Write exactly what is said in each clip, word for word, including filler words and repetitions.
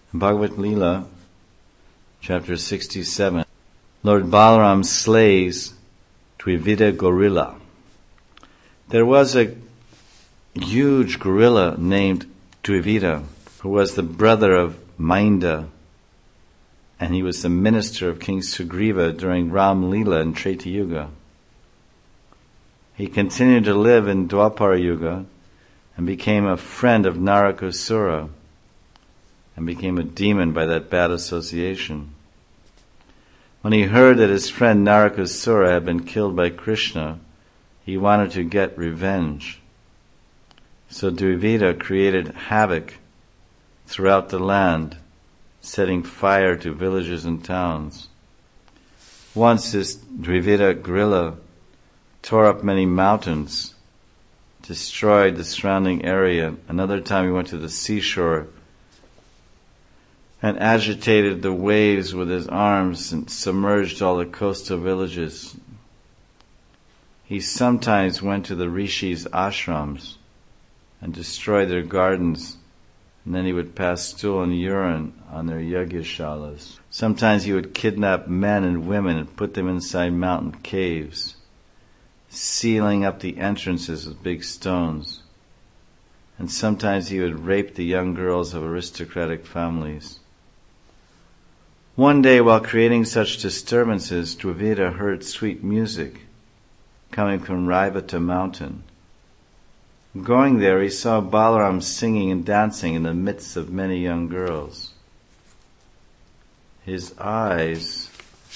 Bhagavad Leela, chapter sixty-seven, Lord Balaram slays Dvivida gorilla. There was a huge gorilla named Dvivida, who was the brother of Mainda, and he was the minister of King Sugriva during Ram Leela in Treta Yuga. He continued to live in Dwapara Yuga and became a friend of Narakasura and became a demon by that bad association. When he heard that his friend Narakasura had been killed by Krishna, he wanted to get revenge. So Dvivida created havoc throughout the land, setting fire to villages and towns. Once this Dvivida gorilla tore up many mountains, destroyed the surrounding area. Another time he went to the seashore and agitated the waves with his arms and submerged all the coastal villages. He sometimes went to the rishis' ashrams and destroyed their gardens, and then he would pass stool and urine on their yagyashalas. Sometimes he would kidnap men and women and put them inside mountain caves, sealing up the entrances with big stones. And sometimes he would rape the young girls of aristocratic families. One day, while creating such disturbances, Dvivida heard sweet music coming from Raivata mountain. Going there, he saw Balaram singing and dancing in the midst of many young girls. His eyes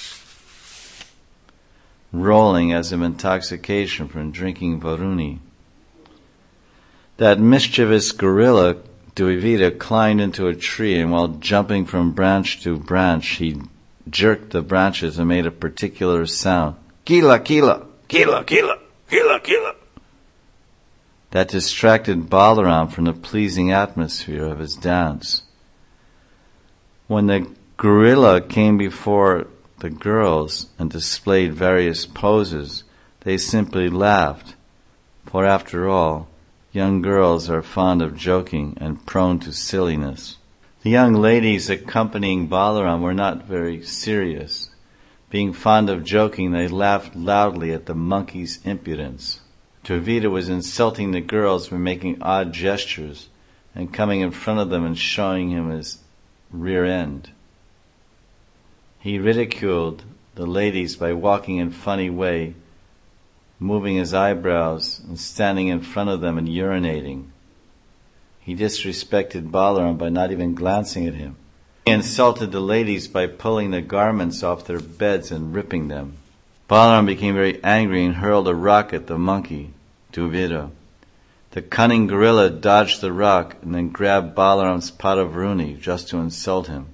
rolling as of intoxication from drinking Varuni. That mischievous gorilla, Dvivida, climbed into a tree, and while jumping from branch to branch, he jerked the branches and made a particular sound. Kila, kila, kila, kila, kila, kila. That distracted Balaram from the pleasing atmosphere of his dance. When the gorilla came before the girls and displayed various poses, they simply laughed, for after all, young girls are fond of joking and prone to silliness. The young ladies accompanying Balaram were not very serious. Being fond of joking, they laughed loudly at the monkey's impudence. Dvivida was insulting the girls by making odd gestures and coming in front of them and showing him his rear end. He ridiculed the ladies by walking in a funny way, moving his eyebrows and standing in front of them and urinating. He disrespected Balaram by not even glancing at him. He insulted the ladies by pulling the garments off their beds and ripping them. Balaram became very angry and hurled a rock at the monkey, Dvivida. The cunning gorilla dodged the rock and then grabbed Balaram's pot of Varuni just to insult him.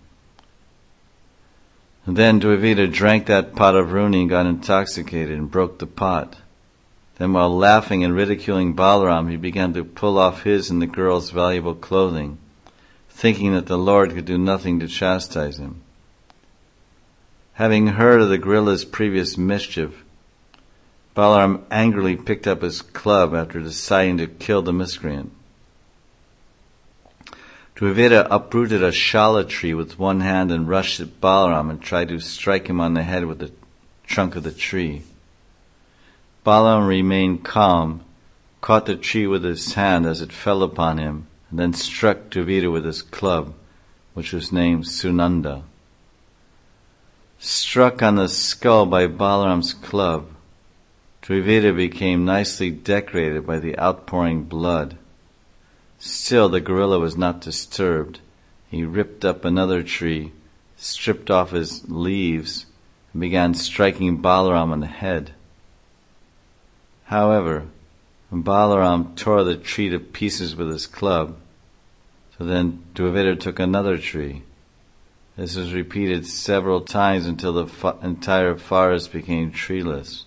And then Dvivida drank that pot of Varuni and got intoxicated and broke the pot. Then while laughing and ridiculing Balaram, he began to pull off his and the girl's valuable clothing, thinking that the Lord could do nothing to chastise him. Having heard of the gorilla's previous mischief, Balaram angrily picked up his club after deciding to kill the miscreant. Dvivida uprooted a shala tree with one hand and rushed at Balaram and tried to strike him on the head with the trunk of the tree. Balaram remained calm, caught the tree with his hand as it fell upon him, and then struck Dvivida with his club, which was named Sunanda. Struck on the skull by Balaram's club, Dvivida became nicely decorated by the outpouring blood. Still the gorilla was not disturbed. He ripped up another tree, stripped off his leaves, and began striking Balaram on the head. However, Balaram tore the tree to pieces with his club, so then Dvivida took another tree. This was repeated several times until the fo- entire forest became treeless.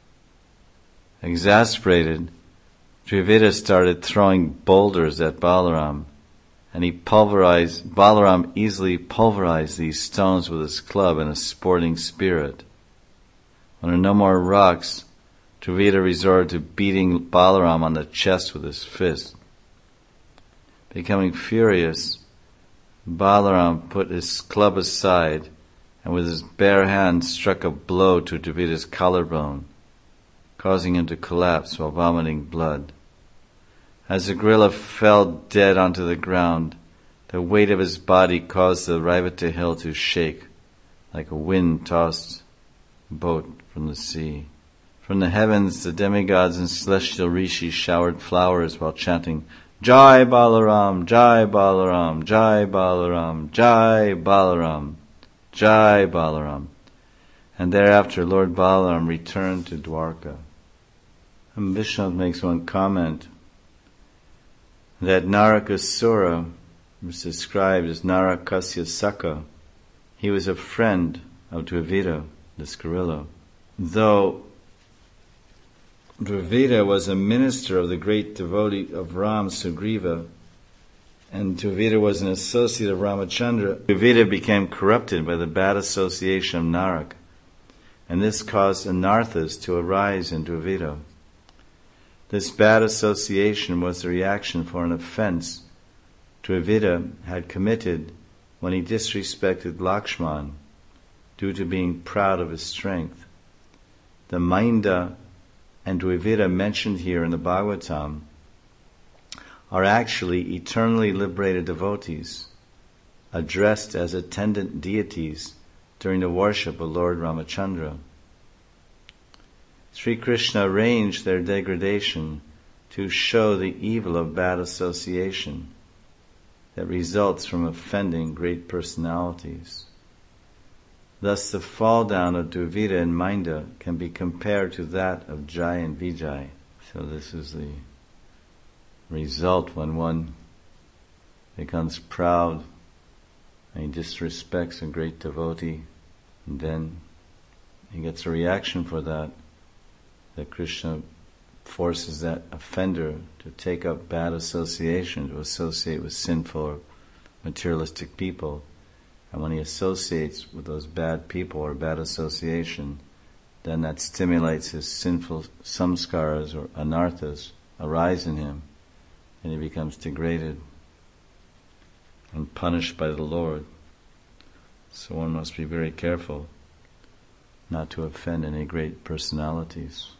Exasperated, Dvivida started throwing boulders at Balaram, and he pulverized, Balaram easily pulverized these stones with his club in a sporting spirit. When there were no more rocks, Dvivida resorted to beating Balaram on the chest with his fist. Becoming furious, Balaram put his club aside and with his bare hand struck a blow to Dravita's collarbone, causing him to collapse while vomiting blood. As the gorilla fell dead onto the ground, the weight of his body caused the Raivata hill to shake like a wind-tossed boat from the sea. From the heavens, the demigods and celestial rishis showered flowers while chanting, Jai Balaram, Jai Balaram, Jai Balaram, Jai Balaram, Jai Balaram. And thereafter Lord Balaram returned to Dwarka. And Vishnu makes one comment that Narakasura was described as Narakasya Saka. He was a friend of Dravida, this gorilla. Though Dravida was a minister of the great devotee of Ram, Sugriva, and Dravida was an associate of Ramachandra, Dravida became corrupted by the bad association of Narak, and this caused anarthas to arise in Dravida. This bad association was the reaction for an offense Dravida had committed when he disrespected Lakshman due to being proud of his strength. The Mainda and Dravida mentioned here in the Bhagavatam are actually eternally liberated devotees, addressed as attendant deities during the worship of Lord Ramachandra. Sri Krishna arranged their degradation to show the evil of bad association that results from offending great personalities. Thus the fall down of Dravida and Mainda can be compared to that of Jai and Vijay. So this is the result when one becomes proud and he disrespects a great devotee, and then he gets a reaction for that, that Krishna forces that offender to take up bad association, to associate with sinful or materialistic people. And when he associates with those bad people or bad association, then that stimulates his sinful samskaras or anarthas arise in him, and he becomes degraded and punished by the Lord. So one must be very careful not to offend any great personalities.